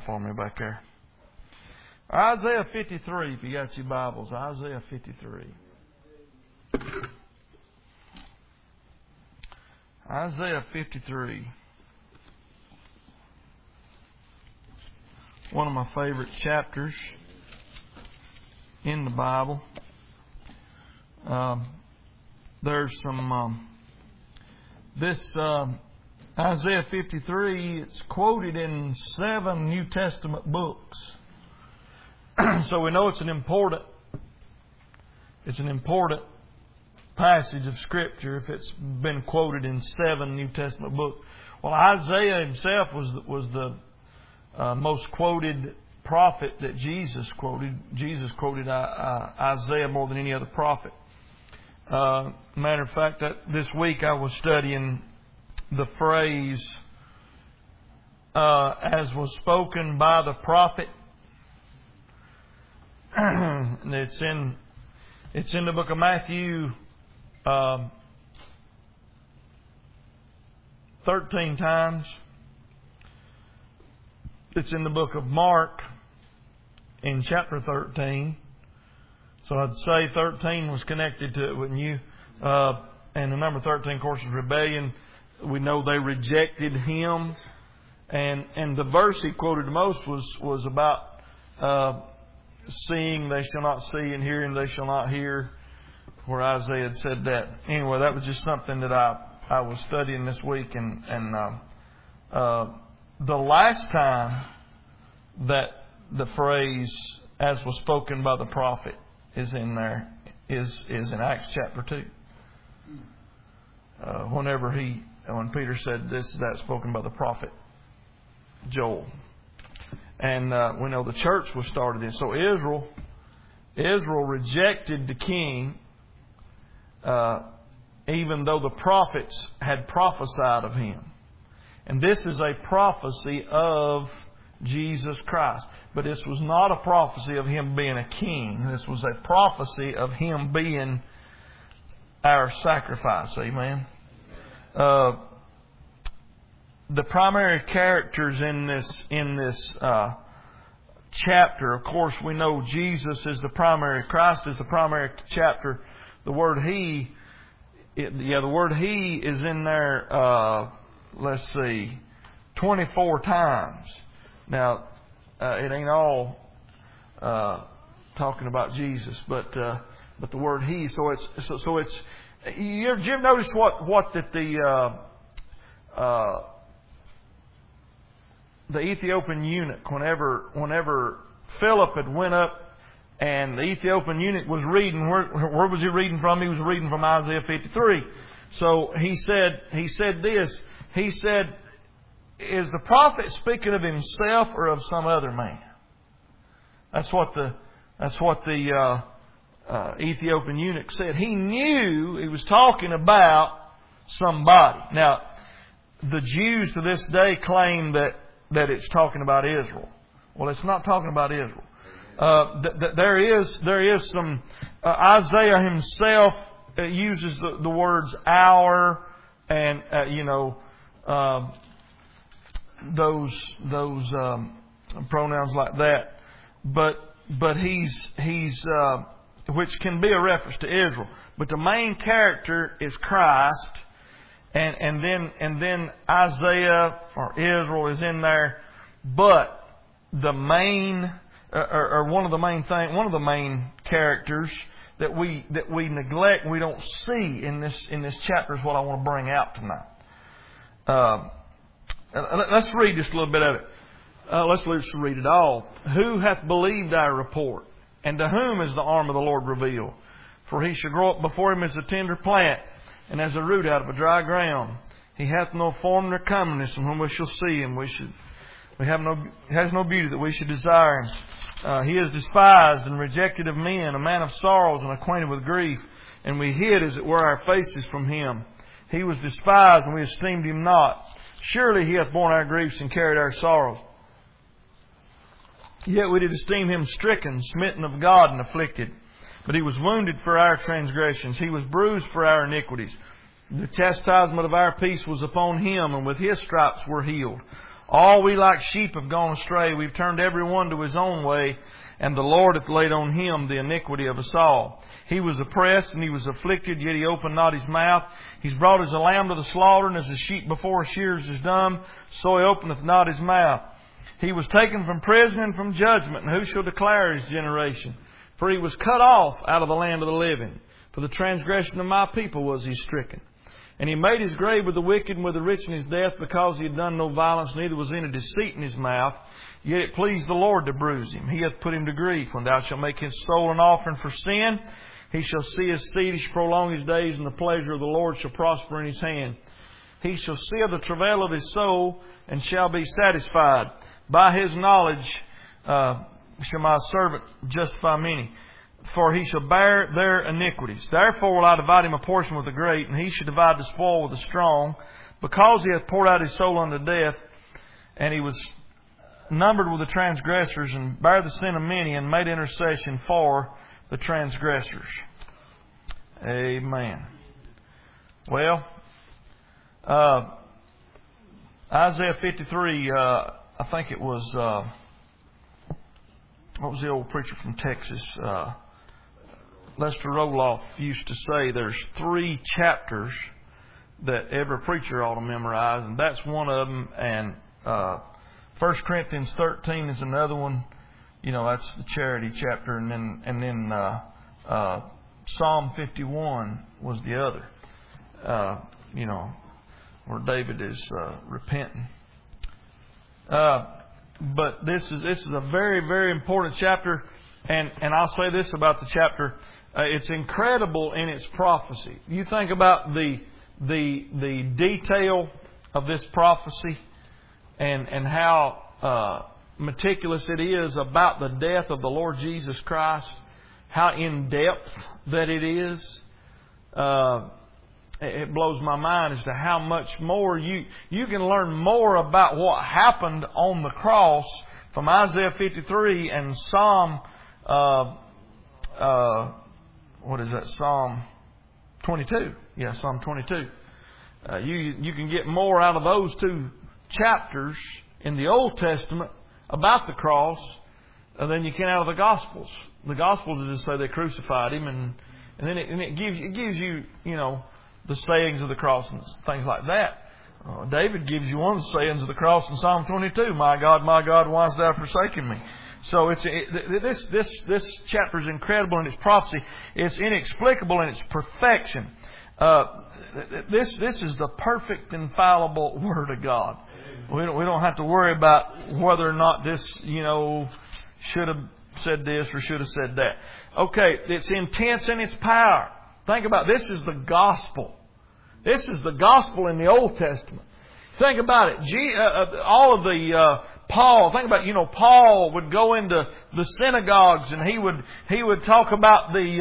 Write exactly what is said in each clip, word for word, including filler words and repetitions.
out for me back there. Isaiah fifty-three, if you got your Bibles. Isaiah fifty-three. Isaiah fifty-three. One of my favorite chapters in the Bible. Um, there's some... Um, this um, Isaiah fifty-three, it's quoted in seven New Testament books. So we know it's an important, it's an important passage of Scripture if it's been quoted in seven New Testament books. Well, Isaiah himself was was the uh, most quoted prophet that Jesus quoted. Jesus quoted uh, uh, Isaiah more than any other prophet. Uh, matter of fact, that this week I was studying the phrase uh, "as was spoken by the prophet." And it's in it's in the book of Matthew um, thirteen times. It's in the book of Mark in chapter thirteen. So I'd say thirteen was connected to it, wouldn't you? Uh, and the number thirteen, of course, is rebellion. We know they rejected Him, and and the verse he quoted the most was was about. Uh, Seeing they shall not see, and hearing they shall not hear, where Isaiah had said that. Anyway, that was just something that I, I was studying this week. And, and uh, uh, the last time that the phrase, "as was spoken by the prophet," is in there, is, is in Acts chapter two. Uh, whenever he, when Peter said, "This is that spoken by the prophet Joel." And uh, we know the church was started in. So Israel, Israel rejected the king, uh, even though the prophets had prophesied of him. And this is a prophecy of Jesus Christ. But this was not a prophecy of Him being a king. This was a prophecy of Him being our sacrifice. Amen. Uh, The primary characters in this in this uh, chapter, of course, we know Jesus is the primary. Christ is the primary chapter. The word He, it, yeah, the word He is in there. Uh, let's see, twenty-four times. Now, uh, it ain't all uh, talking about Jesus, but uh, but the word He. So it's so, so it's. You ever, you ever notice what what that the uh, uh, the Ethiopian eunuch, whenever whenever Philip had went up and the Ethiopian eunuch was reading, where, where was he reading from? He was reading from Isaiah fifty-three. So he said, he said this, he said, "Is the prophet speaking of himself or of some other man?" That's what the, that's what the uh, uh, Ethiopian eunuch said. He knew he was talking about somebody. Now, the Jews to this day claim that that it's talking about Israel. Well, it's not talking about Israel. Uh, th- th- there is there is some... Uh, Isaiah himself uh, uses the, the words "our" and, uh, you know, uh, those those um, pronouns like that. But but he's he's uh, which can be a reference to Israel. But the main character is Christ. And and then and then Isaiah or Israel is in there, but the main or, or one of the main thing, one of the main characters that we that we neglect, we don't see in this in this chapter is what I want to bring out tonight. Uh, let's read just a little bit of it. Uh, let's let's read it all. "Who hath believed our report, and to whom is the arm of the Lord revealed? For He shall grow up before Him as a tender plant, and as a root out of a dry ground. He hath no form nor comeliness, and when we shall see Him, we should we have no has no beauty that we should desire Him. Uh, he is despised and rejected of men, a man of sorrows and acquainted with grief, and we hid, as it were, our faces from Him. He was despised, and we esteemed Him not. Surely He hath borne our griefs and carried our sorrows. Yet we did esteem Him stricken, smitten of God, and afflicted. But He was wounded for our transgressions. He was bruised for our iniquities. The chastisement of our peace was upon Him, and with His stripes we're healed. All we like sheep have gone astray. We've turned every one to his own way, and the Lord hath laid on him the iniquity of us all. He was oppressed and he was afflicted, yet he opened not his mouth. He's brought as a lamb to the slaughter, and as a sheep before shears is dumb, so he openeth not his mouth. He was taken from prison and from judgment, and who shall declare his generation? For he was cut off out of the land of the living. For the transgression of my people was he stricken. And he made his grave with the wicked and with the rich in his death, because he had done no violence, neither was any deceit in his mouth. Yet it pleased the Lord to bruise him. He hath put him to grief. When thou shalt make his soul an offering for sin, he shall see his seed, he shall prolong his days, and the pleasure of the Lord shall prosper in his hand. He shall see of the travail of his soul, and shall be satisfied. By his knowledge uh, shall my servant justify many, for he shall bear their iniquities. Therefore will I divide him a portion with the great, and he shall divide the spoil with the strong, because he hath poured out his soul unto death, and he was numbered with the transgressors, and bare the sin of many, and made intercession for the transgressors. Amen. Well, uh, Isaiah fifty-three, uh, I think it was, uh, what was the old preacher from Texas? Uh, Lester Roloff used to say there's three chapters that every preacher ought to memorize, and that's one of them. And uh, First Corinthians thirteen is another one. You know, that's the charity chapter, and then and then uh, uh, Psalm fifty-one was the other. Uh, you know, where David is uh, repenting. Uh, but this is this is a very very important chapter, and and I'll say this about the chapter: uh, it's incredible in its prophecy. You think about the the the detail of this prophecy, and and how uh, meticulous it is about the death of the Lord Jesus Christ. How in depth that it is. Uh, It blows my mind as to how much more you you can learn more about what happened on the cross from Isaiah fifty-three and Psalm uh, uh, what is that? Psalm twenty-two. Yeah, Psalm twenty-two. Uh, you you can get more out of those two chapters in the Old Testament about the cross uh, than you can out of the Gospels. The Gospels just say they crucified him, and and then it, and it gives it gives you you know. the sayings of the cross and things like that. Uh, David gives you one of the sayings of the cross in Psalm twenty-two. My God, my God, why hast thou forsaken me? So it's it, this this this chapter is incredible in its prophecy. It's inexplicable in its perfection. Uh, this this is the perfect, infallible Word of God. We don't we don't have to worry about whether or not this you know should have said this or should have said that. Okay, it's intense in its power. Think about it. This is the gospel. This is the gospel in the Old Testament. Think about it. G, uh, all of the uh, Paul. Think about you know Paul would go into the synagogues and he would he would talk about the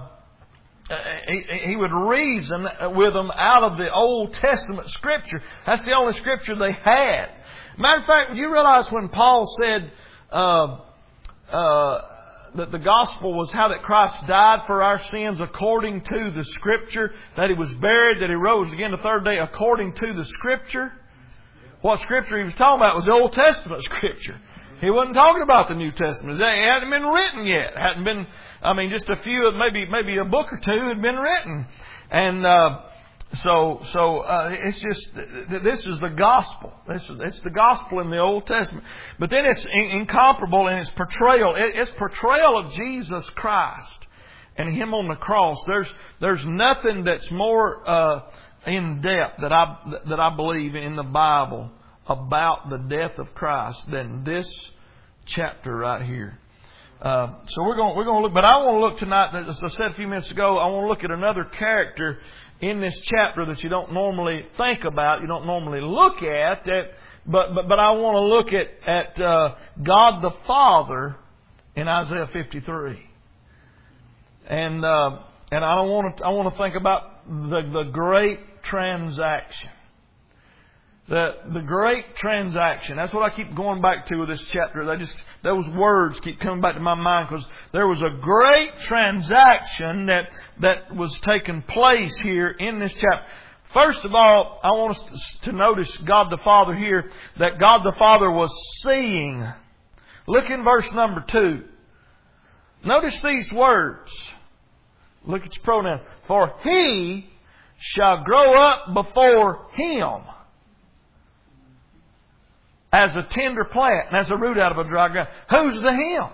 uh, he, he would reason with them out of the Old Testament Scripture. That's the only Scripture they had. Matter of fact, you realize when Paul said uh, uh, that the gospel was how that Christ died for our sins according to the Scripture, that He was buried, that He rose again the third day according to the Scripture. What Scripture He was talking about was the Old Testament Scripture. He wasn't talking about the New Testament. It hadn't been written yet. It hadn't been, I mean, just a few, maybe maybe a book or two had been written. And uh, so so uh, it's just, this is the gospel. This is, it's the gospel in the Old Testament. But then it's in, incomparable in its portrayal. It, it's portrayal of Jesus Christ and Him on the cross. There's there's nothing that's more uh, in depth that I that I believe in the Bible about the death of Christ than this chapter right here. Uh, so we're going we're going to look, but I want to look tonight. As I said a few minutes ago, I want to look at another character in this chapter that you don't normally think about, you don't normally look at. That, but but but I want to look at at uh, God the Father in Isaiah fifty-three, and uh, and I don't want to I want to think about the the great transaction. The the great transaction. That's what I keep going back to with this chapter. They just those words keep coming back to my mind because there was a great transaction that that was taking place here in this chapter. First of all, I want us to notice God the Father here, that God the Father was seeing. Look in verse number two. Notice these words. Look at your pronoun. For he shall grow up before him as a tender plant and as a root out of a dry ground. Who's the him?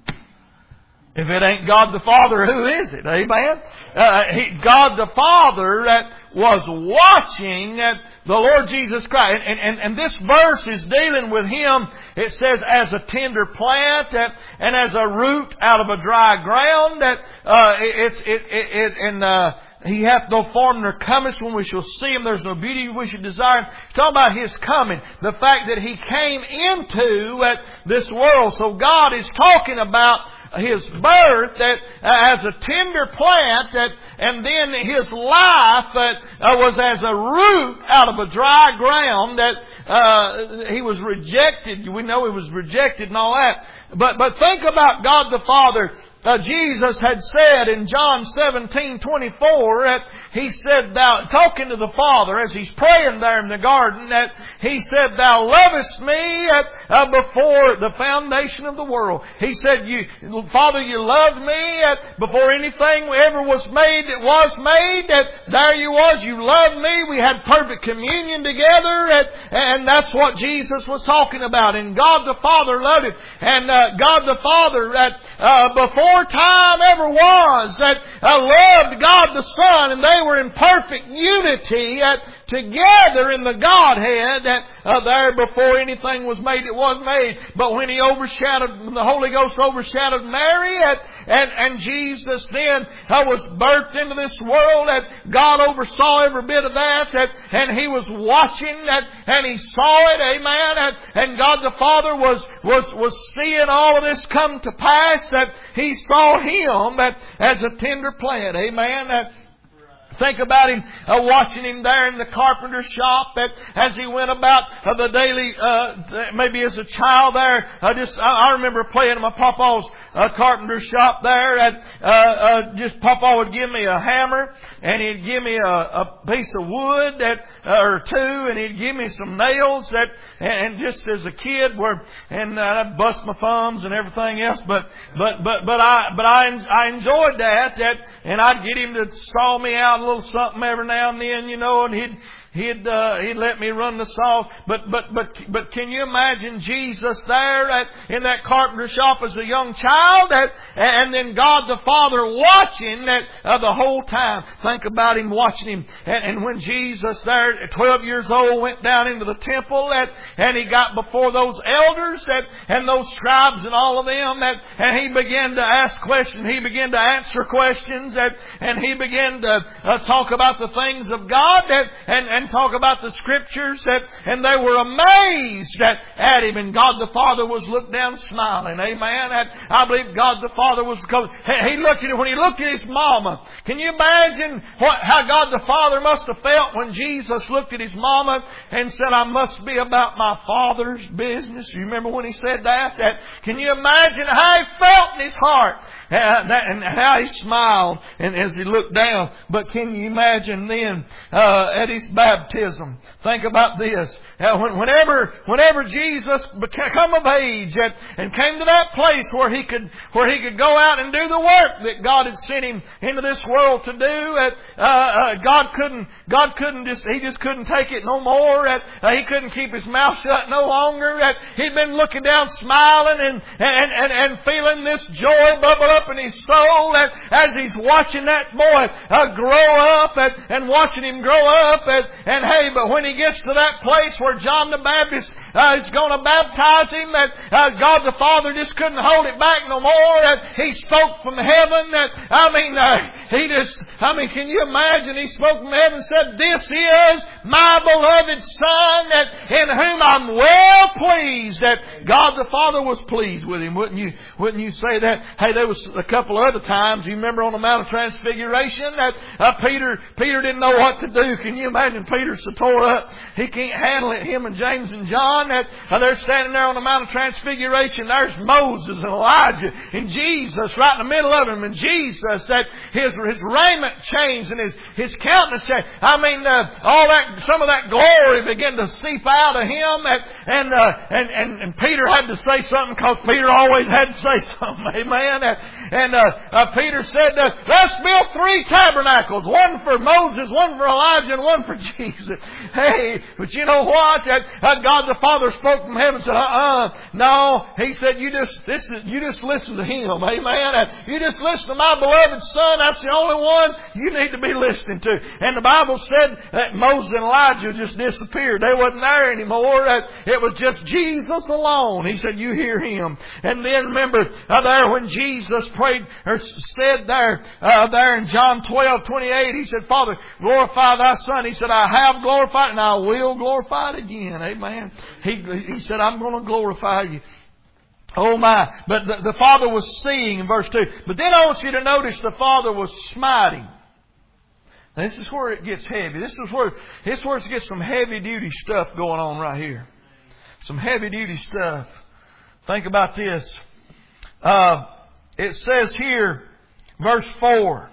If it ain't God the Father, who is it? Amen? Uh, he, God the Father that was watching at the Lord Jesus Christ. And, and, and this verse is dealing with Him. It says, as a tender plant that, and as a root out of a dry ground. That uh, it's it, it, it and uh, He hath no form nor cometh when we shall see Him. There's no beauty we should desire Him. It's talking about His coming. The fact that He came into uh, this world. So God is talking about His birth that uh, as a tender plant, that, and then His life that uh, was as a root out of a dry ground, that uh, He was rejected. We know He was rejected and all that. But but think about God the Father. Uh, Jesus had said in John seventeen twenty-four that He said, "Thou," talking to the Father as He's praying there in the garden, that He said, "Thou lovest me at, uh, before the foundation of the world." He said, "You, Father, you loved me at, before anything ever was made that was made. That there you was, you loved me. We had perfect communion together." At, and that's what Jesus was talking about. And God the Father loved Him. And uh, God the Father that uh, before time ever was, that uh, loved God the Son, and they were in perfect unity at, together in the Godhead, that uh, there before anything was made it was made. But when He overshadowed, the Holy Ghost overshadowed Mary, at, and, and Jesus then uh, was birthed into this world, that God oversaw every bit of that, that and He was watching that, and He saw it, amen, and, and God the Father was, was, was seeing all of this come to pass, that He saw Him that, as a tender plant, amen. That, think about Him, uh, watching Him there in the carpenter's shop, that as He went about uh, the daily, uh, maybe as a child there. I just, I, I remember playing in my papa's uh, carpenter's shop there, and uh, uh, just Papa would give me a hammer, and he'd give me a, a piece of wood that, uh, or two, and he'd give me some nails that, and, and just as a kid, where, and uh, I'd bust my thumbs and everything else, but but but but I but I I enjoyed that, that, and I'd get him to saw me out a little something every now and then, you know, and he'd he'd uh, he'd let me run the saw. But but but but can you imagine Jesus there at, in that carpenter shop as a young child, at, and then God the Father watching that uh, the whole time? Think about Him watching Him, and, and when Jesus there at twelve years old went down into the temple, at, and He got before those elders that, and those scribes and all of them, that, and He began to ask questions, He began to answer questions, that, and He began to uh, talk about the things of God, that, and and talk about the Scriptures, that, and they were amazed at, at Him, and God the Father was looked down smiling. Amen. And I believe God the Father was, He looked at it when He looked at His mama. Can you imagine what, how God the Father must have felt when Jesus looked at His mama and said, "I must be about my Father's business"? You remember when He said that? That can you imagine how He felt in His heart? Uh, that, and how He smiled and as He looked down. But can you imagine then uh, at His baptism? Think about this. Uh, when, whenever, whenever Jesus became of age and, and came to that place where he could, where he could go out and do the work that God had sent Him into this world to do, uh, uh, God couldn't, God couldn't just, He just couldn't take it no more. Uh, he couldn't keep His mouth shut no longer. Uh, he'd been looking down, smiling and and and, and feeling this joy bubble up in his soul, and as he's watching that boy uh, grow up, and, and watching him grow up, and, and hey, but when he gets to that place where John the Baptist uh, is going to baptize him, that uh, God the Father just couldn't hold it back no more. That he spoke from heaven. That I mean, uh, he just, I mean, can you imagine? He spoke from heaven and said, "This is my beloved Son, that in whom I'm well pleased." That God the Father was pleased with him. Wouldn't you? Wouldn't you say that? Hey, there was a couple of other times. You remember on the Mount of Transfiguration that uh, Peter Peter didn't know what to do. Can you imagine? Peter so tore up, he can't handle it. Him and James and John. one, that uh, they're standing there on the Mount of Transfiguration. There's Moses and Elijah and Jesus right in the middle of them. And Jesus, that his, his raiment changed and his, his countenance changed. I mean, uh, all that, some of that glory began to seep out of him. And, and, uh, and, and, and Peter had to say something, because Peter always had to say something. Amen. And, and uh, uh, Peter said, uh, let's build three tabernacles. One for Moses, one for Elijah, and one for Jesus. Hey, but you know what? That, uh, God the Father spoke from heaven and said, uh-uh. No, He said, you just, this, you just listen to Him. Amen. And you just listen to my beloved Son. That's the only one you need to be listening to. And the Bible said that Moses and Elijah just disappeared. They wasn't there anymore. That it was just Jesus alone. He said, you hear Him. And then remember, uh, there when Jesus prayed, or said there, uh, there in John twelve twenty-eight, He said, Father, glorify Thy Son. He said, I have glorified and I will glorify it again. Amen. He, he said, I'm going to glorify you. Oh my. But the, the Father was seeing in verse two. But then I want you to notice the Father was smiting. Now, this is where it gets heavy. This is where, this is where it gets some heavy duty stuff going on right here. Some heavy duty stuff. Think about this. Uh, it says here, verse four.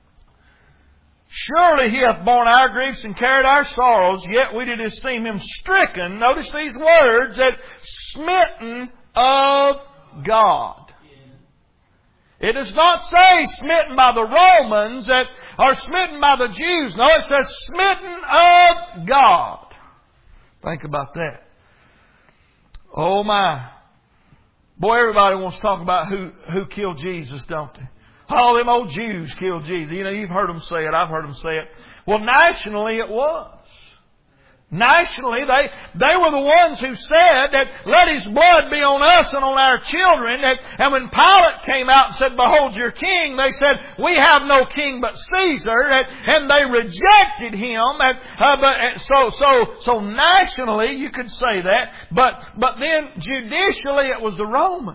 Surely He hath borne our griefs and carried our sorrows, yet we did esteem Him stricken. Notice these words, that smitten of God. It does not say smitten by the Romans that or smitten by the Jews. No, it says smitten of God. Think about that. Oh my. Boy, everybody wants to talk about who, who killed Jesus, don't they? All them old Jews killed Jesus. You know, you've heard them say it. I've heard them say it. Well, nationally it was. Nationally, they, they were the ones who said that let His blood be on us and on our children. That, and when Pilate came out and said, behold your king, they said, we have no king but Caesar. That, and they rejected Him. That, uh, but, so, so, so nationally you could say that. But, but then judicially it was the Romans.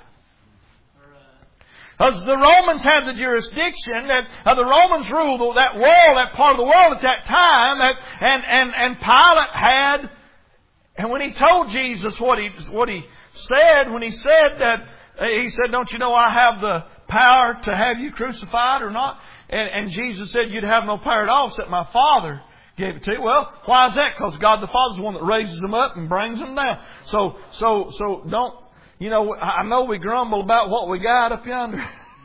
Because the Romans had the jurisdiction, that uh, the Romans ruled that world, that part of the world at that time, that, and, and, and Pilate had, and when he told Jesus what he, what he said, when he said that, uh, he said, don't you know I have the power to have you crucified or not? And, and Jesus said, you'd have no power at all except my Father gave it to you. Well, why is that? Because God the Father is the one that raises them up and brings them down. So, so, so don't, You know, I know we grumble about what we got up yonder.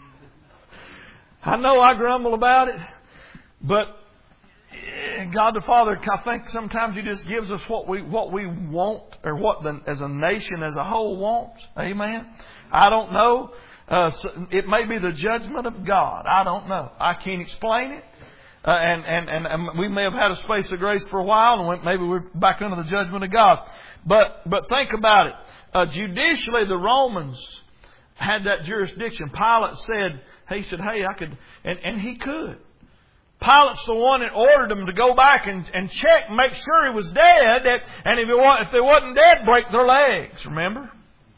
I know I grumble about it. But God the Father, I think sometimes He just gives us what we what we want, or what the, as a nation as a whole wants. Amen. I don't know. Uh, so it may be the judgment of God. I don't know. I can't explain it. Uh, and, and, and, and we may have had a space of grace for a while, and maybe we're back under the judgment of God. But but think about it. Uh, judicially, the Romans had that jurisdiction. Pilate said, he said, hey, I could, and, and he could. Pilate's the one that ordered them to go back and, and check, make sure he was dead, that, and if, it was, if they wasn't dead, break their legs, remember?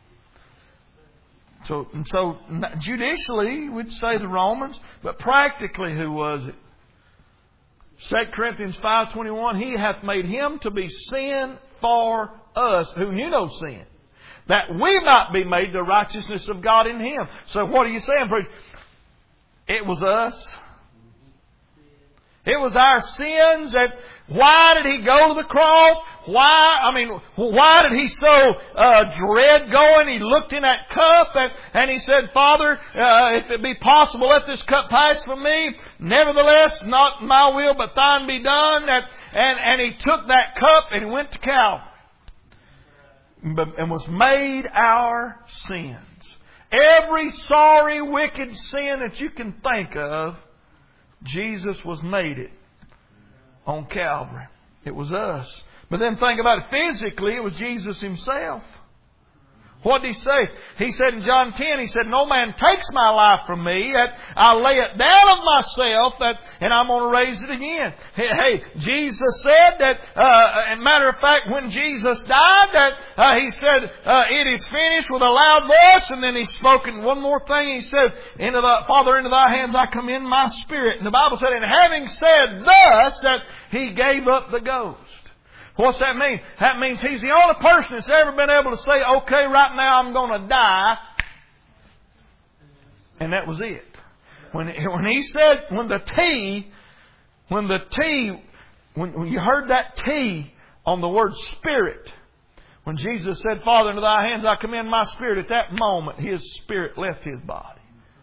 So, and so judicially, we'd say the Romans, but practically, who was it? Second Corinthians five twenty-one, He hath made Him to be sin for us, who knew no sin, that we might be made the righteousness of God in Him. So what are you saying, preacher? It was us. It was our sins. That why did He go to the cross? Why? I mean, why did He so uh, dread going? He looked in that cup and, and He said, Father, uh, if it be possible, let this cup pass from me. Nevertheless, not my will, but Thine be done. That, and, and He took that cup and He went to Calvary and was made our sins. Every sorry, wicked sin that you can think of, Jesus was made it on Calvary. It was us. But then think about it physically, it was Jesus Himself. What did He say? He said in John ten, He said, no man takes my life from me. That I lay it down of myself, that, and I'm going to raise it again. Hey, hey Jesus said that, uh, as a matter of fact, when Jesus died, that uh, He said, uh, it is finished with a loud voice. And then He spoke in one more thing. He said, into the Father, into Thy hands I commend my spirit. And the Bible said, and having said thus, that He gave up the ghost. What's that mean? That means He's the only person that's ever been able to say, okay, right now I'm going to die. And that was it. When, when He said, when the T, when the T, when, when you heard that T on the word Spirit, when Jesus said, Father, into Thy hands I commend my spirit, at that moment His spirit left His body.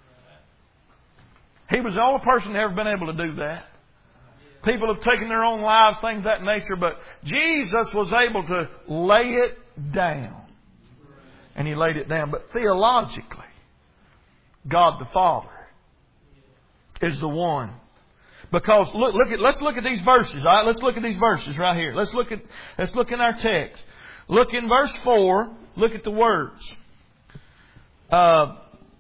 He was the only person that ever been able to do that. People have taken their own lives, things of that nature, but Jesus was able to lay it down. And He laid it down. But theologically, God the Father is the one. Because look, look at, let's look at these verses. All right, let's look at these verses right here. Let's look at, let's look in our text. Look in verse four. Look at the words. Uh,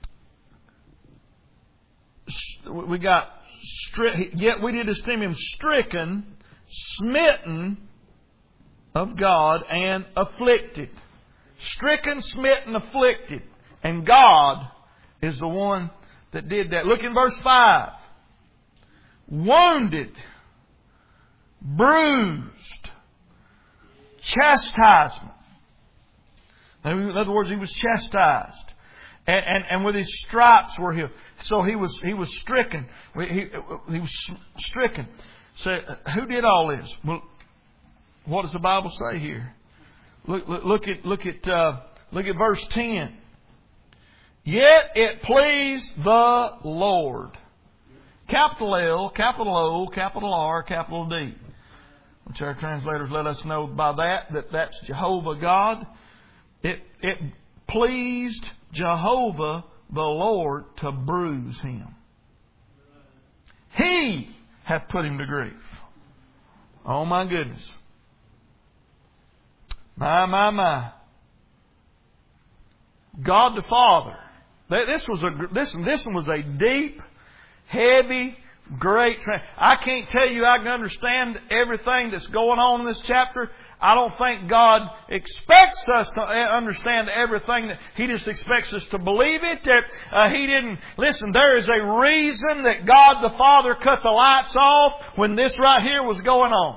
we got, yet we did esteem Him stricken, smitten of God, and afflicted. Stricken, smitten, afflicted. And God is the one that did that. Look in verse five. Wounded, bruised, chastisement. In other words, He was chastised. And, and, and with His stripes were healed. So He was, he was stricken. He, he was stricken. So who did all this? Well, what does the Bible say here? Look, look, look at, look at, uh, look at verse ten. Yet it pleased the Lord. Capital L, capital O, capital R, capital D. Which our translators let us know by that, that that's Jehovah God. It, it pleased Jehovah the Lord to bruise Him. He hath put Him to grief. Oh my goodness. My, my, my. God the Father. This was a, this, this one was a deep, heavy, great. Tra- I can't tell you I can understand everything that's going on in this chapter. I don't think God expects us to understand everything. That He just expects us to believe it. That uh, He didn't. Listen, there is a reason that God the Father cut the lights off when this right here was going on.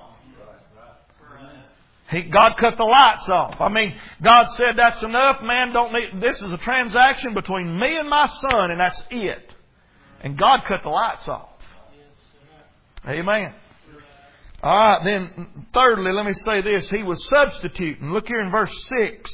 He, God cut the lights off. I mean, God said, that's enough, man. Don't need, this is a transaction between me and my son, and that's it. And God cut the lights off. Amen. All right, then, thirdly, let me say this. He was substituting. Look here in verse six.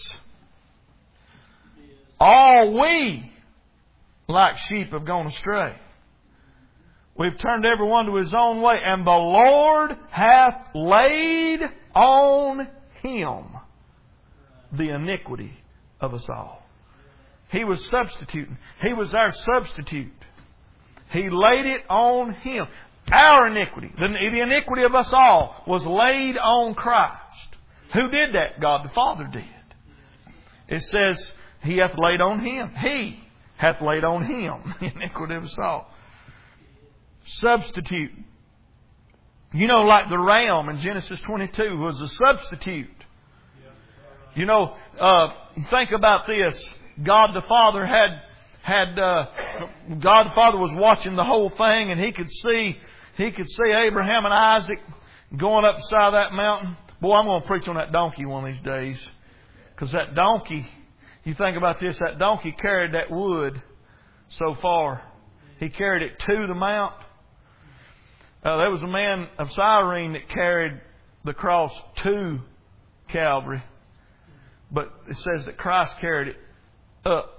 All we, like sheep, have gone astray. We've turned everyone to his own way, and the Lord hath laid on Him the iniquity of us all. He was substituting. He was our substitute. He laid it on Him. Our iniquity, the, the iniquity of us all, was laid on Christ. Who did that? God the Father did. It says, He hath laid on Him. He hath laid on Him the iniquity of us all. Substitute. You know, like the ram in Genesis twenty-two was a substitute. You know, uh, think about this. God the Father had, had, uh, God the Father was watching the whole thing, and He could see, He could see Abraham and Isaac going up the side of that mountain. Boy, I'm going to preach on that donkey one of these days. Because that donkey, you think about this, that donkey carried that wood so far. He carried it to the mount. Uh, there was a man of Cyrene that carried the cross to Calvary. But it says that Christ carried it up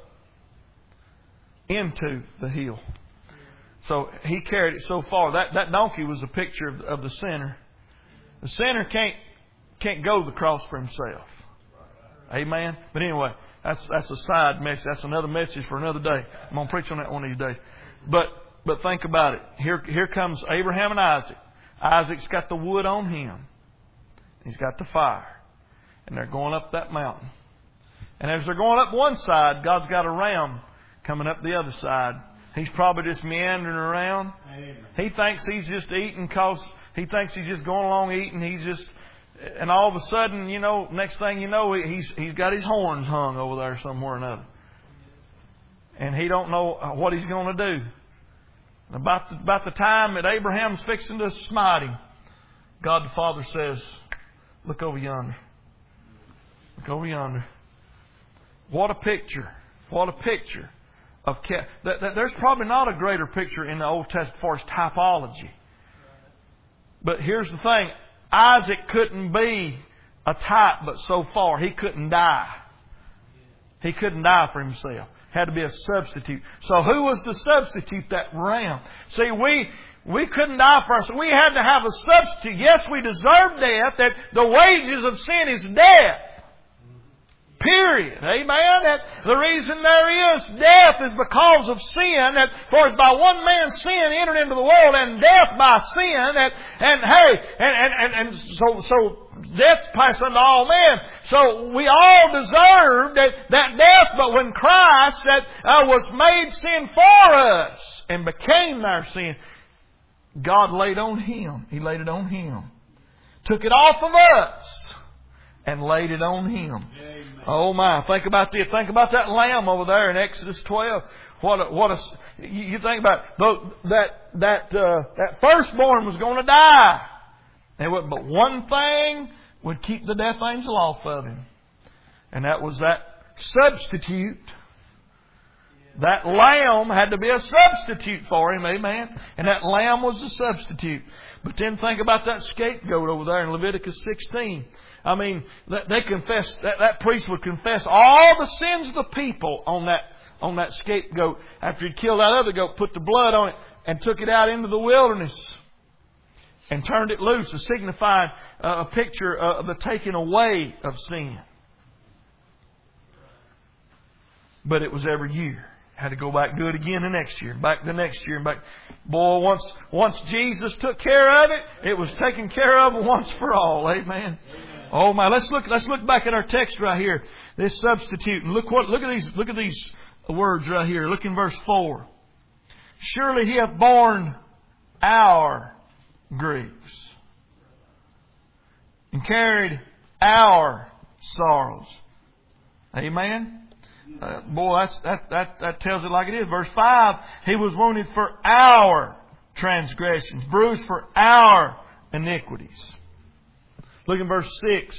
into the hill. So He carried it so far. That, that donkey was a picture of, of the sinner. The sinner can't, can't go to the cross for himself. Amen? But anyway, that's, that's a side message. That's another message for another day. I'm going to preach on that one of these days. But But think about it. Here, here comes Abraham and Isaac. Isaac's got the wood on him. He's got the fire. And they're going up that mountain. And as they're going up one side, God's got a ram coming up the other side. He's probably just meandering around. Amen. He thinks he's just eating because he thinks he's just going along eating. He's just, and all of a sudden, you know, next thing you know, he's he's got his horns hung over there somewhere or another. And he don't know what he's going to do. About the, about the time that Abraham's fixing to smite him, God the Father says, Look over yonder. Look over yonder. What a picture. What a picture of... There's probably not a greater picture in the Old Testament for its typology. But here's the thing. Isaac couldn't be a type but so far. He couldn't die. He couldn't die for himself. Had to be a substitute. So who was to substitute that ram? See, we... We couldn't die for ourselves. We had to have a substitute. Yes, we deserve death. That the wages of sin is death. Period. Amen. That the reason there is death is because of sin. That for as by one man's sin entered into the world, and death by sin. That and hey, and and and, and so so death passed unto all men. So we all deserved that that death. But when Christ that uh, was made sin for us and became our sin, God laid on Him. He laid it on Him. Took it off of us and laid it on Him. Amen. Oh my! Think about this. Think about that lamb over there in Exodus twelve. What a, what a! You think about it, that that uh, that firstborn was going to die. And what, but one thing would keep the death angel off of him, and that was that substitute. That lamb had to be a substitute for him, amen. And that lamb was a substitute. But then think about that scapegoat over there in Leviticus sixteen. I mean, they confessed, that, that priest would confess all the sins of the people on that on that scapegoat. After he'd killed that other goat, put the blood on it and took it out into the wilderness and turned it loose to signify uh, a picture of the taking away of sin. But it was every year. Had to go back and do it again the next year, back the next year, and back. Boy, once once Jesus took care of it, it was taken care of once for all. Amen. Amen. Oh my! Let's look. Let's look back at our text right here. This substitute, and look what. Look at these. Look at these words right here. Look in verse four. Surely He hath borne our griefs and carried our sorrows. Amen. Uh, boy, that's, that, that, that tells it like it is. Verse five, He was wounded for our transgressions, bruised for our iniquities. Look in verse six.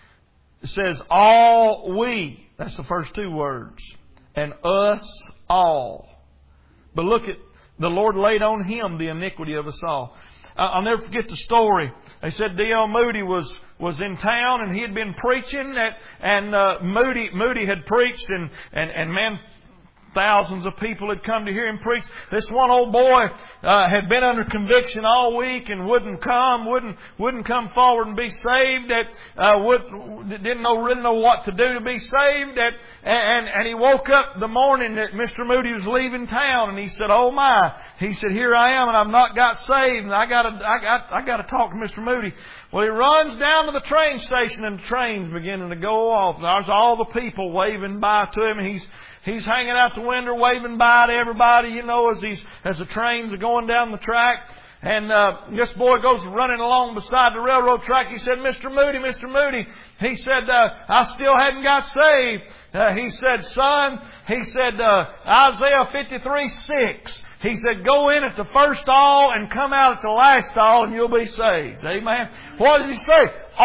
It says, all we. That's the first two words. And us all. But look at, the Lord laid on Him the iniquity of us all. Uh, I'll never forget the story. They said D L Moody was, was in town and he had been preaching at, and uh, Moody Moody had preached and, and, and man, thousands of people had come to hear him preach. This one old boy uh, had been under conviction all week and wouldn't come, wouldn't wouldn't come forward and be saved. That uh, would, didn't know really know what to do to be saved. That and and he woke up the morning that Mister Moody was leaving town, and he said, "Oh my!" He said, "Here I am, and I've not got saved, and I got to I got I got to talk to Mister Moody." Well, he runs down to the train station, and the train's beginning to go off. There's all the people waving by to him. He's He's hanging out the window, waving by to everybody, you know, as these as the trains are going down the track. And uh, this boy goes running along beside the railroad track. He said, "Mister Moody, Mister Moody." He said, uh, "I still hadn't got saved." Uh, he said, "Son," he said, uh, Isaiah fifty-three six. He said, "Go in at the first stall and come out at the last stall, and you'll be saved." Amen. What did he say?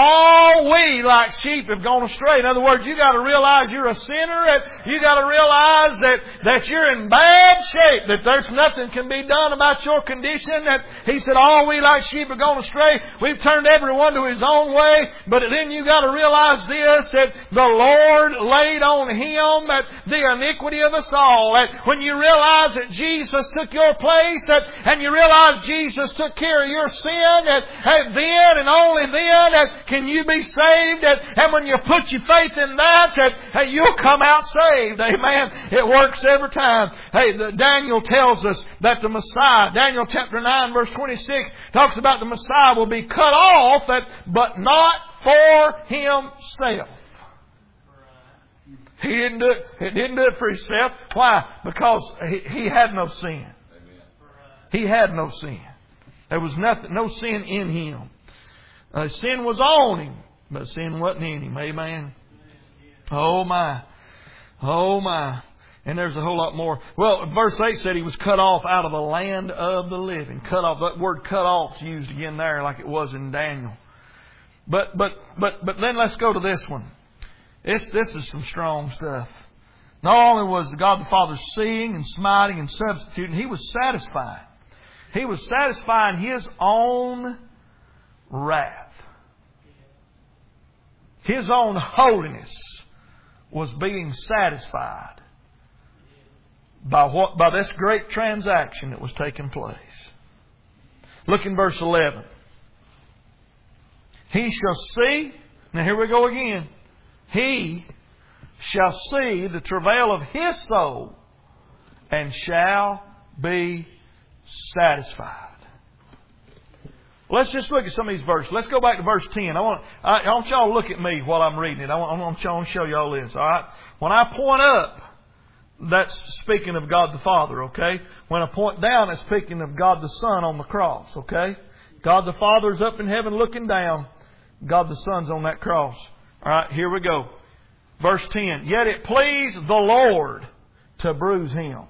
All we like sheep have gone astray. In other words, you got to realize you're a sinner. You got to realize that, that you're in bad shape. That there's nothing can be done about your condition. That he said, all we like sheep have gone astray. We've turned everyone to his own way. But then you got to realize this, that the Lord laid on Him that the iniquity of us all. That when you realize that Jesus took your place, that, and you realize Jesus took care of your sin, that, that then and only then that can you be saved. That, and when you put your faith in that, that, that you'll come out saved. Amen. It works every time. Hey, the, Daniel tells us that the Messiah, Daniel chapter nine verse twenty-six, talks about the Messiah will be cut off, that, but not for Himself. He didn't do it. He didn't do it for Himself. Why? Because he, he had no sin. He had no sin. There was nothing, no sin in Him. Uh, sin was on Him, but sin wasn't in Him. Amen. Oh my. Oh my. And there's a whole lot more. Well, verse eight said He was cut off out of the land of the living. Cut off. That word cut off is used again there like it was in Daniel. But but but but then let's go to this one. This this is some strong stuff. Not only was God the Father seeing and smiting and substituting, He was satisfying. He was satisfying His own wrath. His own holiness was being satisfied by what by this great transaction that was taking place. Look in verse eleven. He shall see, now here we go again. He shall see the travail of His soul and shall be satisfied. Let's just look at some of these verses. Let's go back to verse ten. I want, I, I want y'all to look at me while I'm reading it. I want, I want y'all to show you all this. All right. When I point up, that's speaking of God the Father. Okay. When I point down, that's speaking of God the Son on the cross. Okay. God the Father is up in heaven looking down. God the Son's on that cross. All right. Here we go. Verse ten. Yet it pleased the Lord to bruise Him.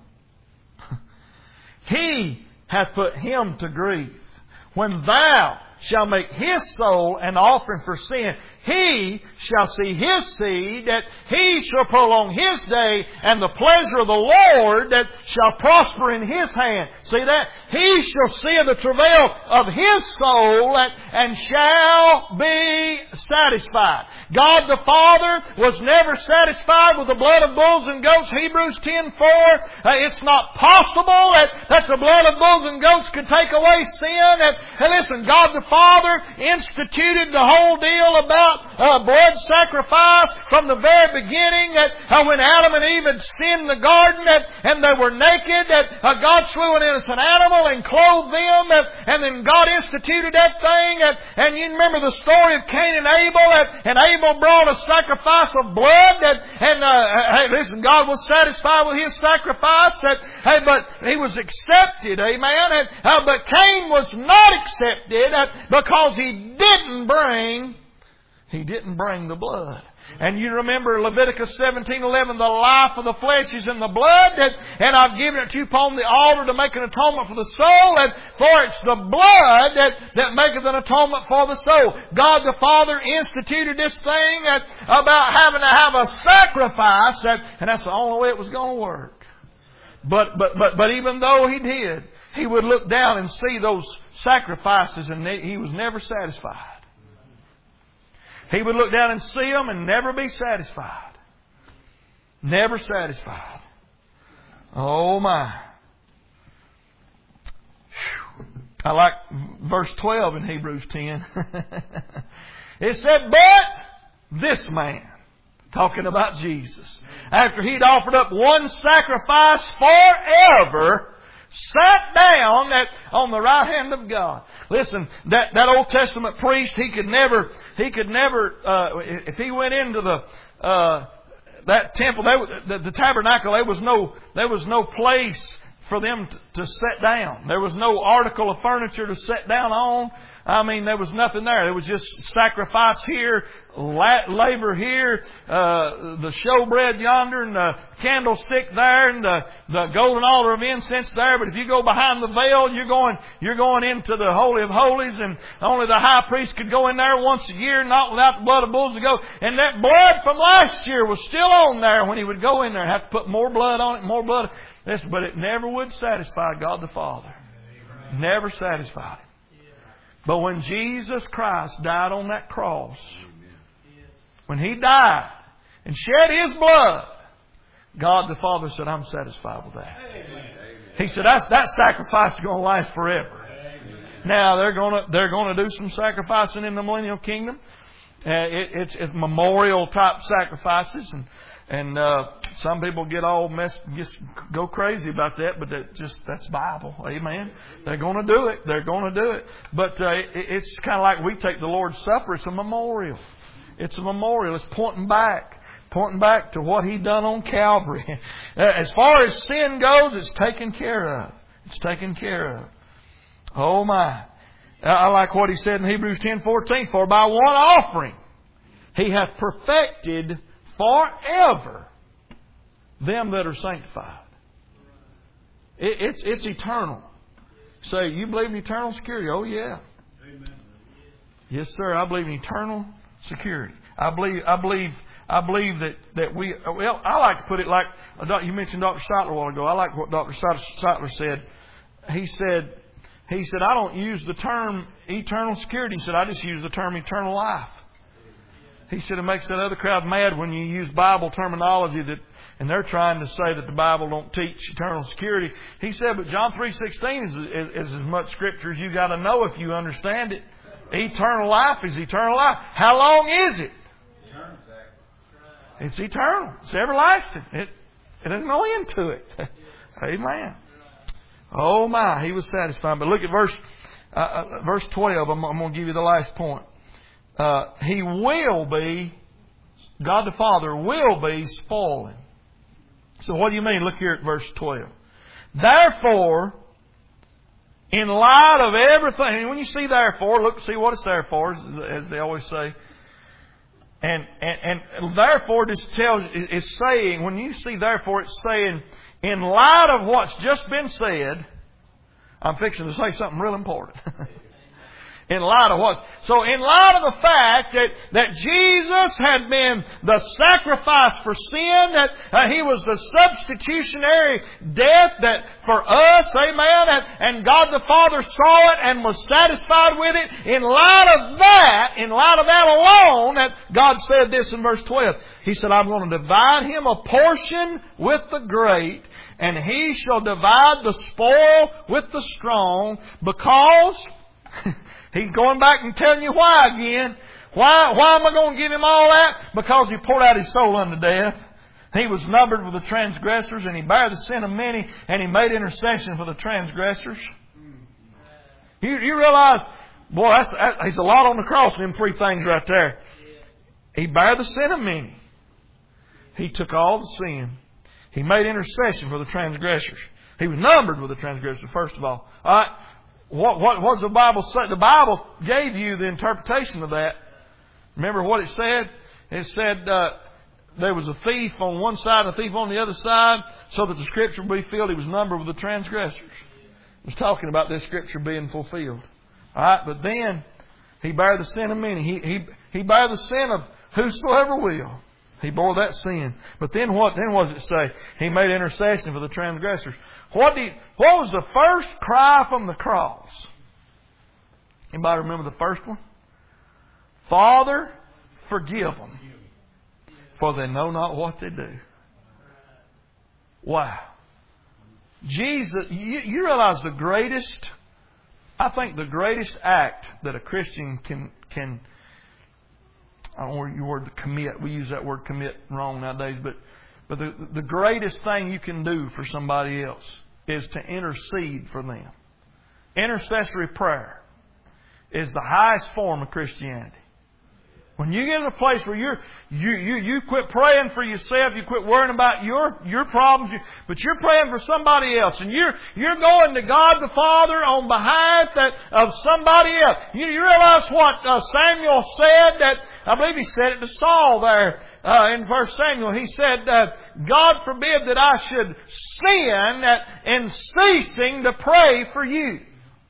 He hath put Him to grief. When thou shalt make His soul an offering for sin, He shall see His seed, that He shall prolong His day, and the pleasure of the Lord that shall prosper in His hand. See that? He shall see the travail of His soul, and, and shall be satisfied. God the Father was never satisfied with the blood of bulls and goats. Hebrews ten four. Uh, it's not possible that, that the blood of bulls and goats could take away sin. And, and listen, God the Father instituted the whole deal about uh, blood sacrifice from the very beginning. That uh, when Adam and Eve had sinned in the garden that, and they were naked, that uh, God slew an innocent animal and clothed them, and, and then God instituted that thing. And, and you remember the story of Cain and Abel, and, and Abel brought a sacrifice of blood, and, and uh, hey, listen, God was satisfied with his sacrifice, and, hey, but he was accepted, amen. And, uh, but Cain was not accepted uh, because he didn't bring, he didn't bring the blood. And you remember Leviticus seventeen eleven, the life of the flesh is in the blood, and, and I've given it to you upon the altar to make an atonement for the soul, and for it's the blood that, that maketh an atonement for the soul. God the Father instituted this thing that, about having to have a sacrifice, that, and that's the only way it was going to work. But, but, but, but even though He did, He would look down and see those sacrifices, and He was never satisfied. He would look down and see them and never be satisfied. Never satisfied. Oh my. Whew. I like verse twelve in Hebrews ten. It said, but this man, talking about Jesus, after He'd offered up one sacrifice forever, sat down at, on the right hand of God. Listen, that, that Old Testament priest, he could never, he could never, uh, if he went into the, uh, that temple, they, the, the tabernacle, there was no, there was no place for them to, to sit down. There was no article of furniture to sit down on. I mean, there was nothing there. There was just sacrifice here, labor here, uh, the showbread yonder, and the candlestick there, and the, the golden altar of incense there. But if you go behind the veil, you're going, you're going into the Holy of Holies, and only the high priest could go in there once a year, not without the blood of bulls to go. And that blood from last year was still on there when he would go in there and have to put more blood on it, more blood. Listen, but it never would satisfy God the Father. Never satisfied Him. But when Jesus Christ died on that cross, when He died and shed His blood, God the Father said, I'm satisfied with that. He said, That's, that sacrifice is going to last forever. Now, they're going to, they're going to do some sacrificing in the millennial kingdom. Uh, it, it's, it's memorial type sacrifices, and And uh, some people get all messed, just go crazy about that, but that just that's Bible, amen. They're going to do it. They're going to do it. But uh, it, it's kind of like we take the Lord's Supper. It's a memorial. It's a memorial. It's pointing back, pointing back to what He done on Calvary. As far as sin goes, it's taken care of. It's taken care of. Oh my! I like what He said in Hebrews ten fourteen. For by one offering He hath perfected forever them that are sanctified. It, it's it's eternal. Say, you believe in eternal security? Oh yeah. Amen. Yes, sir. I believe in eternal security. I believe. I believe. I believe that, that we. Well, I like to put it like you mentioned, Doctor Seitler a while ago. I like what Doctor Seitler said. He said. He said, I don't use the term eternal security. He said, I just use the term eternal life. He said, it makes that other crowd mad when you use Bible terminology that, and they're trying to say that the Bible don't teach eternal security. He said, but John three sixteen is, is, is as much Scripture as you got to know if you understand it. Eternal life is eternal life. How long is it? It's eternal. It's everlasting. It, it has no end to it. Amen. Oh my, he was satisfied. But look at verse uh, uh, verse twelve. I'm, I'm going to give you the last point. Uh, he will be, God the Father will be spoiling. So what do you mean? Look here at verse twelve. Therefore, in light of everything, and when you see therefore, look, see what it's there for, as they always say. And, and, and therefore, this tells, is saying, when you see therefore, it's saying, in light of what's just been said, I'm fixing to say something real important. In light of what? So in light of the fact that, that Jesus had been the sacrifice for sin, that uh, He was the substitutionary death that for us, amen, and, and God the Father saw it and was satisfied with it. In light of that, in light of that alone, that God said this in verse twelve. He said, I'm going to divide Him a portion with the great, and He shall divide the spoil with the strong, because... He's going back and telling you why again. Why, why am I going to give Him all that? Because He poured out His soul unto death. He was numbered with the transgressors, and He bare the sin of many, and He made intercession for the transgressors. You, you realize, boy, that's, that, He's a lot on the cross, them three things right there. He bare the sin of many. He took all the sin. He made intercession for the transgressors. He was numbered with the transgressors, first of all. All right. What, what, what does the Bible say? The Bible gave you the interpretation of that. Remember what it said? It said uh, there was a thief on one side and a thief on the other side, so that the Scripture would be filled. He was numbered with the transgressors. It was talking about this Scripture being fulfilled. All right, but then He bare the sin of many. He he he bare the sin of whosoever will. He bore that sin. But then what? Then what does it say? He made intercession for the transgressors. What did? What was the first cry from the cross? Anybody remember the first one? Father, forgive them, for they know not what they do. Wow. Jesus, you, you realize the greatest, I think the greatest act that a Christian can can. I don't want your word commit. We use that word commit wrong nowadays, but but the the greatest thing you can do for somebody else is to intercede for them. Intercessory prayer is the highest form of Christianity. When you get in a place where you're, you, you, you quit praying for yourself, you quit worrying about your, your problems, you, but you're praying for somebody else, and you're, you're going to God the Father on behalf that, of somebody else. You, you realize what uh, Samuel said, that, I believe he said it to Saul there, uh, in First Samuel. He said, uh, God forbid that I should sin in ceasing to pray for you.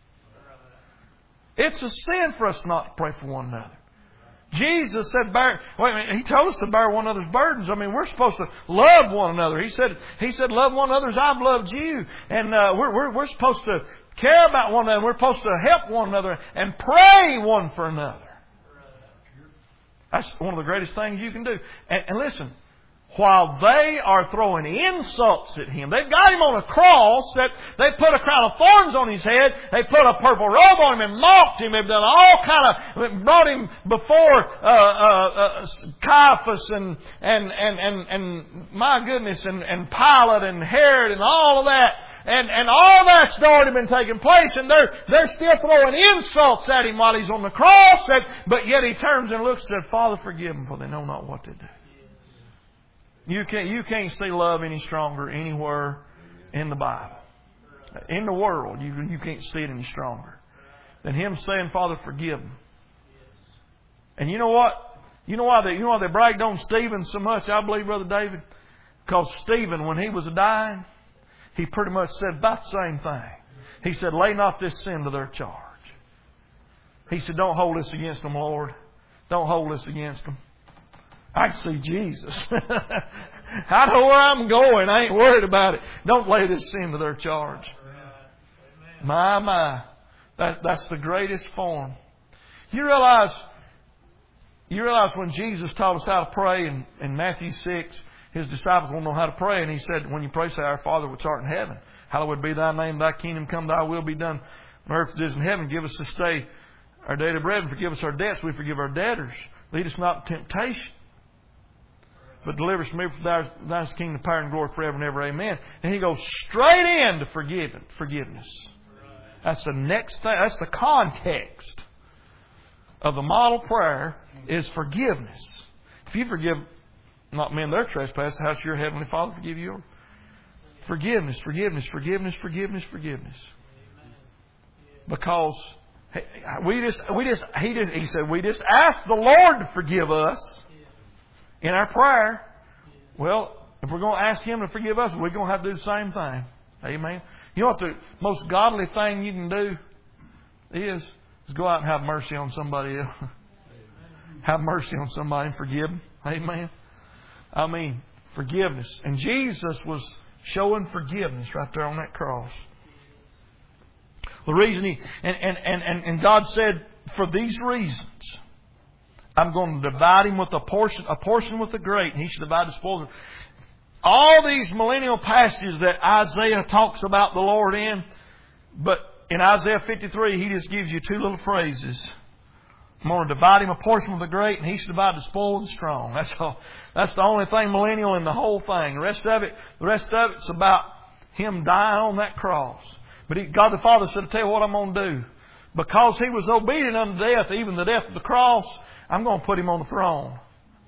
It's a sin for us not to pray for one another. Jesus said, bear, wait a minute, He told us to bear one another's burdens. I mean, we're supposed to love one another. He said, He said, love one another as I've loved you. And uh, we're, we're, we're supposed to care about one another. We're supposed to help one another and pray one for another. That's one of the greatest things you can do. And, and listen, while they are throwing insults at Him, they've got Him on a cross, that they put a crown of thorns on His head, they put a purple robe on Him and mocked Him, they've done all kind of, brought Him before uh, uh, uh, Caiaphas and, and, and, and, and my goodness, and, and Pilate and Herod and all of that. And, and all that's already been taking place, and they're, they're still throwing insults at Him while He's on the cross, and, but yet He turns and looks and says, Father, forgive them, for they know not what they do. You can't, you can't see love any stronger anywhere in the Bible. In the world, you, you can't see it any stronger than Him saying, Father, forgive them. And you know what? You know why they, you know why they bragged on Stephen so much, I believe, Brother David? Because Stephen, when he was dying, he pretty much said about the same thing. He said, lay not this sin to their charge. He said, don't hold this against them, Lord. Don't hold this against them. I can see Jesus. I know where I'm going. I ain't worried about it. Don't lay this sin to their charge. My, my. That, that's the greatest form. You realize, you realize when Jesus taught us how to pray in, in Matthew six, His disciples won't know how to pray. And He said, when you pray, say, Our Father which art in heaven, hallowed be Thy name, Thy kingdom come, Thy will be done on earth as it is in heaven. Give us this day our daily bread and forgive us our debts. We forgive our debtors. Lead us not into temptation, but deliver us from evil. For Thine is the kingdom, power, and glory forever and ever. Amen. And He goes straight into forgiving, forgiveness. That's the next thing. That's the context of the model prayer is forgiveness. If you forgive not men their trespasses, how shall your heavenly Father forgive you? Forgiveness, forgiveness, forgiveness, forgiveness, forgiveness. Because we just, we just, he just, he said, we just ask the Lord to forgive us in our prayer. Well, if we're going to ask Him to forgive us, we're going to have to do the same thing. Amen. You know what the most godly thing you can do is? Is go out and have mercy on somebody else. Have mercy on somebody and forgive them. Amen. I mean, forgiveness. And Jesus was showing forgiveness right there on that cross. The reason He... And, and, and, and God said, for these reasons, I'm going to divide Him with a portion, a portion with the great, and He should divide the spoils. All these millennial passages that Isaiah talks about the Lord in, but in Isaiah fifty-three, He just gives you two little phrases. I'm going to divide Him a portion with the great, and He should divide the spoil with the strong. That's all. That's the only thing millennial in the whole thing. The rest of it, the rest of it's about Him dying on that cross. But he, God the Father said, "I'll tell you what I'm going to do. Because He was obedient unto death, even the death of the cross, I'm going to put Him on the throne."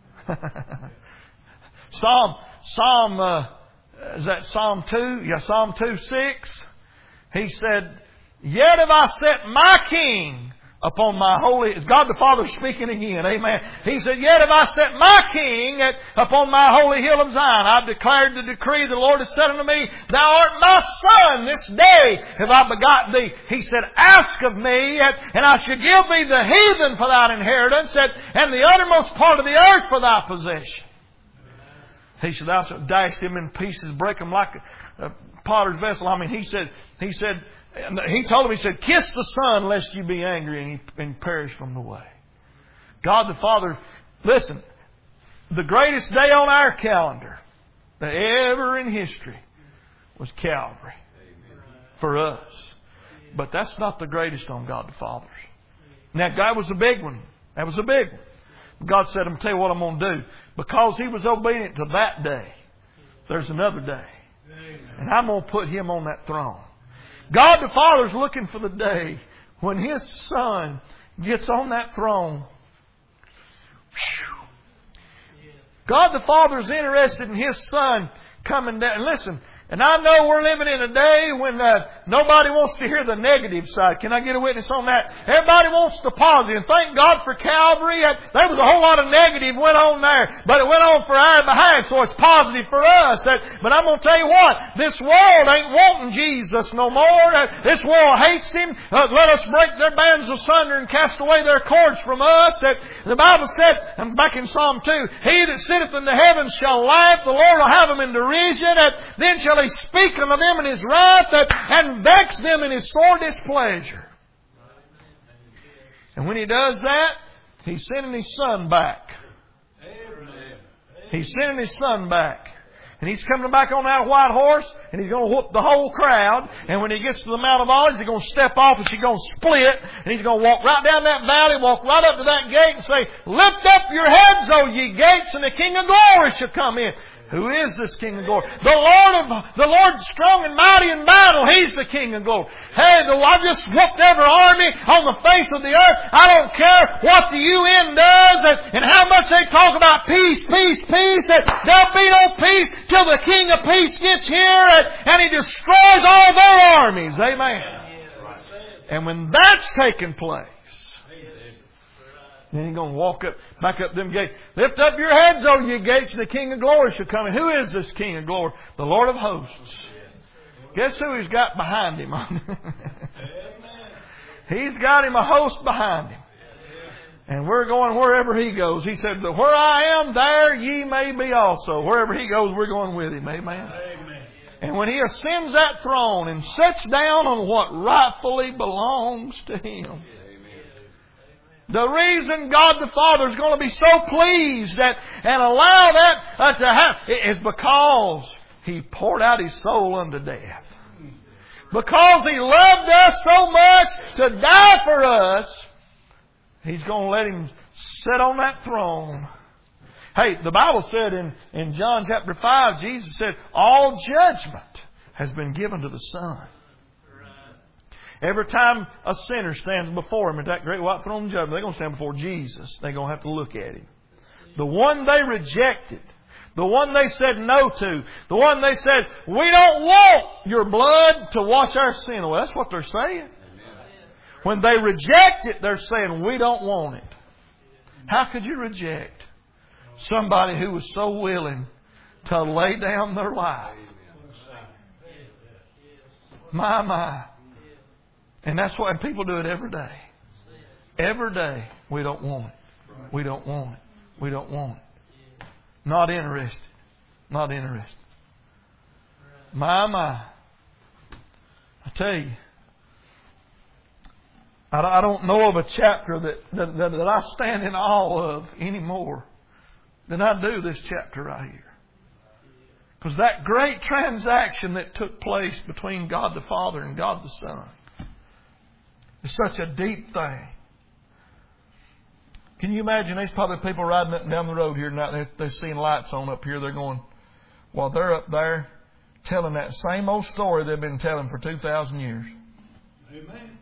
Psalm, Psalm, uh, is that Psalm two? Yeah, Psalm two, six. He said, "Yet have I set my King upon my holy..." Is God the Father speaking again? Amen. He said, "Yet have I set my King at, upon my holy hill of Zion. I've declared the decree. The Lord has said unto me, Thou art my Son. This day have I begotten thee." He said, "Ask of me, and I shall give thee the heathen for thine inheritance, and the uttermost part of the earth for thy possession." He said, "Thou shalt dash them in pieces, break them like a, a potter's vessel." I mean, he said, he said, he told him, he said, "Kiss the Son, lest you be angry and, he, and perish from the way." God the Father, listen, the greatest day on our calendar that ever in history was Calvary for us. But that's not the greatest on God the Father's. Now, that was a big one. That was a big one. God said, "I'm going to tell you what I'm going to do." Because He was obedient to that day, there's another day. And I'm going to put Him on that throne. God the Father's looking for the day when His Son gets on that throne. God the Father's interested in His Son coming down. Listen, and I know we're living in a day when uh, nobody wants to hear the negative side. Can I get a witness on that? Everybody wants the positive. And thank God for Calvary. Uh, there was a whole lot of negative went on there, but it went on for our behind, so it's positive for us. Uh, but I'm going to tell you what, this world ain't wanting Jesus no more. Uh, this world hates Him. Uh, let us break their bands asunder and cast away their cords from us. Uh, the Bible said, and back in Psalm two, "He that sitteth in the heavens shall laugh. The Lord will have him in derision. Uh, then shall He speak unto them in His wrath, and vex them in His sore displeasure." And when He does that, He's sending His Son back. He's sending His Son back. And He's coming back on that white horse, and He's going to whoop the whole crowd. And when He gets to the Mount of Olives, He's going to step off, and she's going to split. And He's going to walk right down that valley, walk right up to that gate, and say, "Lift up your heads, O ye gates, and the King of glory shall come in." Who is this King of glory? The Lord of the Lord strong and mighty in battle. He's the King of glory. Hey, the, I just whooped every army on the face of the earth. I don't care what the U N does and, and how much they talk about peace, peace, peace. And there'll be no peace till the King of peace gets here and, and He destroys all their armies. Amen. And when that's taken place, then He's going to walk up, back up them gates. "Lift up your heads, O ye gates, and the King of glory shall come in." Who is this King of glory? The Lord of hosts. Guess who He's got behind Him? He's got him a host behind him. And we're going wherever He goes. He said, where I am, there ye may be also. Wherever He goes, we're going with Him. Amen. Amen. And when He ascends that throne and sits down on what rightfully belongs to Him, the reason God the Father is going to be so pleased that, and allow that uh, to happen is because He poured out His soul unto death. Because He loved us so much to die for us, He's going to let Him sit on that throne. Hey, the Bible said in, in John chapter five, Jesus said, all judgment has been given to the Son. Every time a sinner stands before Him at that great white throne of judgment, they're going to stand before Jesus. They're going to have to look at Him. The one they rejected, the one they said no to, the one they said, we don't want your blood to wash our sin away. That's what they're saying. When they reject it, they're saying, we don't want it. How could you reject somebody who was so willing to lay down their life? My, my. And that's why people do it every day. Every day, we don't want it. We don't want it. We don't want it. Not interested. Not interested. My, my. I tell you, I don't know of a chapter that, that, that, that I stand in awe of anymore than I do this chapter right here. Because that great transaction that took place between God the Father and God the Son is such a deep thing. Can you imagine? There's probably people riding up and down the road here tonight. They're, they're seeing lights on up here. They're going, while they're up there telling that same old story they've been telling for two thousand years. Amen.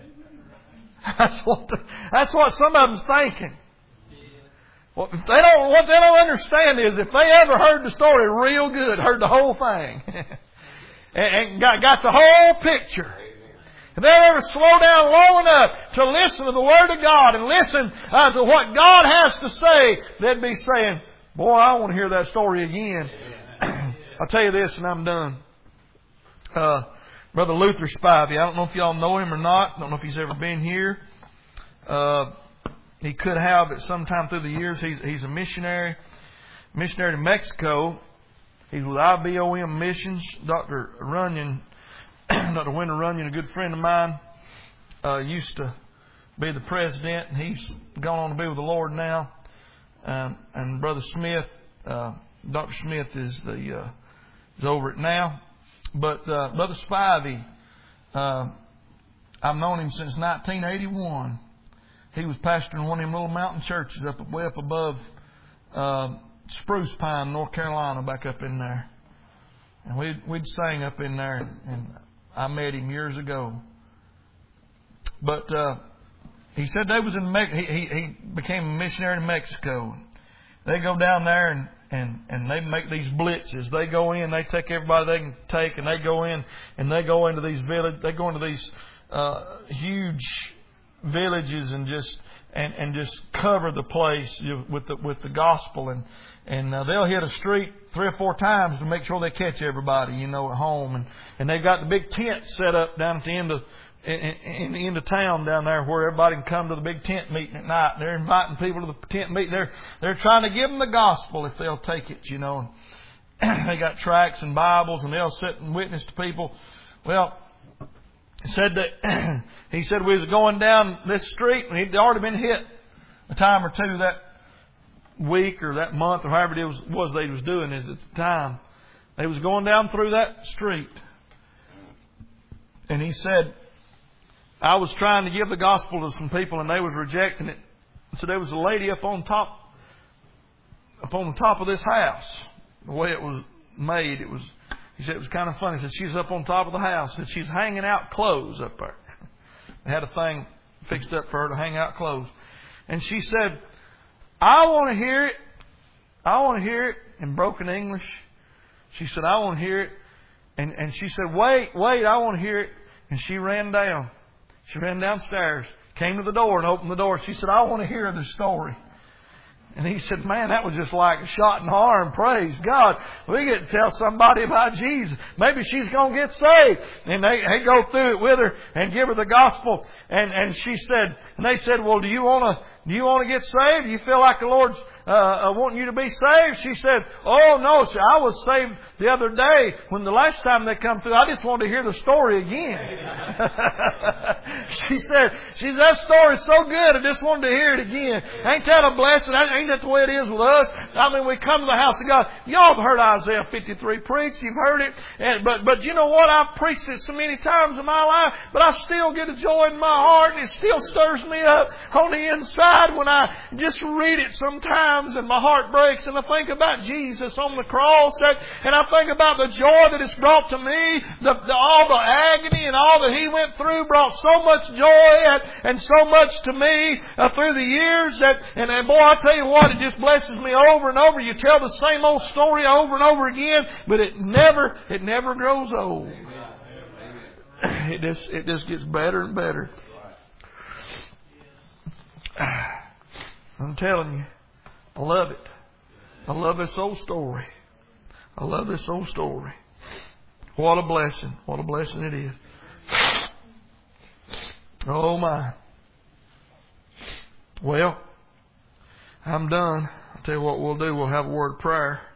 That's what the, that's what some of them's thinking. Well, if they don't, what they don't understand is if they ever heard the story real good, heard the whole thing, and, and got, got the whole picture. If they ever slow down long enough to listen to the Word of God and listen uh, to what God has to say, they'd be saying, boy, I want to hear that story again. I'll tell you this and I'm done. Uh, Brother Luther Spivey, I don't know if y'all know him or not. I don't know if he's ever been here. Uh, he could have at some time through the years. He's, he's a missionary, missionary to Mexico. He's with I B O M Missions. Doctor Runyon, Doctor Wendell Runyon, a good friend of mine, uh, used to be the president, and he's gone on to be with the Lord now. Um, and Brother Smith, uh, Doctor Smith is the uh, is over it now. But uh, Brother Spivey, uh, I've known him since nineteen eighty-one. He was pastoring one of them little mountain churches up way up above uh, Spruce Pine, North Carolina, back up in there. And we'd, we'd sing up in there, and I met him years ago. But uh, he said they was in Me- he, he he became a missionary to Mexico. They go down there and. And and they make these blitzes. They go in, they take everybody they can take, and they go in and they go into these village. They go into these uh, huge villages and just and, and just cover the place with the with the gospel. And and uh, they'll hit a street three or four times to make sure they catch everybody, you know, at home. And and they've got the big tent set up down at the end of in, in the end of town down there where everybody can come to the big tent meeting at night. They're inviting people to the tent meeting. They're, they're trying to give them the gospel if they'll take it, you know. They got tracts and Bibles and they'll sit and witness to people. Well, he said that, he said we was going down this street and he'd already been hit a time or two that week or that month or however it was, was they was doing it at the time. They was going down through that street. And he said, I was trying to give the gospel to some people and they was rejecting it. So there was a lady up on top, up on the top of this house. The way it was made, it was, he said it was kind of funny. He said she's up on top of the house and she's hanging out clothes up there. They had a thing fixed up for her to hang out clothes. And she said, I want to hear it. I want to hear it in broken English. She said, I want to hear it. And, and she said, wait, wait, I want to hear it. And she ran down. She ran downstairs, came to the door and opened the door. She said, I want to hear the story. And he said, man, that was just like a shot in the arm. Praise God. We get to tell somebody about Jesus. Maybe she's going to get saved. And they, they go through it with her and give her the gospel. And, and she said, and they said, well, do you want to, do you want to get saved? Do you feel like the Lord's uh, uh, wanting you to be saved? She said, oh, no, sir. I was saved the other day when the last time they come through. I just wanted to hear the story again. she said, she said, that story's so good. I just wanted to hear it again. Ain't that a blessing? Ain't that the way it is with us? I mean, we come to the house of God. Y'all have heard Isaiah fifty-three preached. You've heard it. And, but, but you know what? I've preached it so many times in my life, but I still get a joy in my heart, and it still stirs me up on the inside when I just read it sometimes, and my heart breaks, and I think about Jesus on the cross, and I think about the joy that it's brought to me. The, the, all the agony and all that He went through brought so much joy and, and so much to me uh, through the years. That, and, and boy, I tell you what, it just blesses me over and over. You tell the same old story over and over again, but it never, it never grows old. It just, it just gets better and better. I'm telling you, I love it. I love this old story. I love this old story. What a blessing. What a blessing it is. Oh my. Well, I'm done. I'll tell you what we'll do. We'll have a word of prayer.